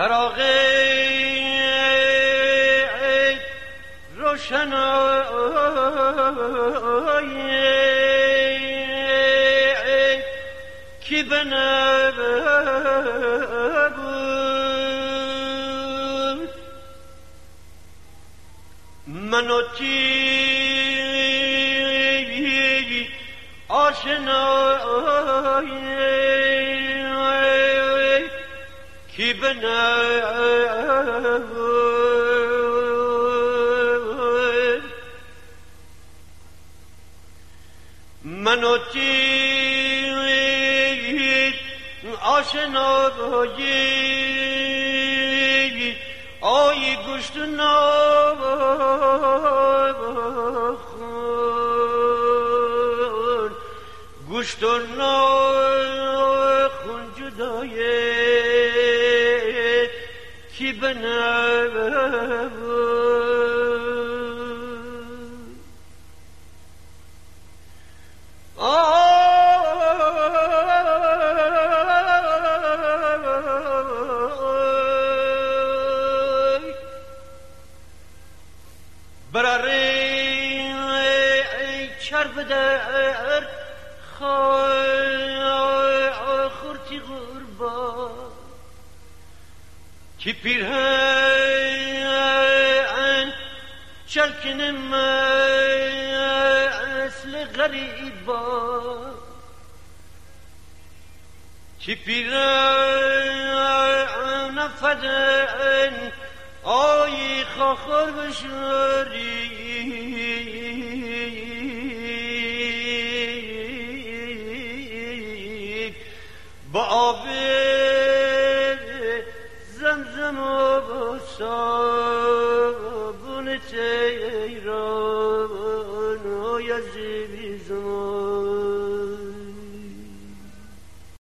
چراغ روشنایی کی بنبود منو تی آشنایی کی بنبود منو تی آشنایی آی گوشت نخون گوشت نخون جدای کی بنبود برای چرب در خورتی غربا کی پیرهن چلکن مثل غریبا کی پیرهن فدن آی خاخر بشوری با آب زمزم و بوسا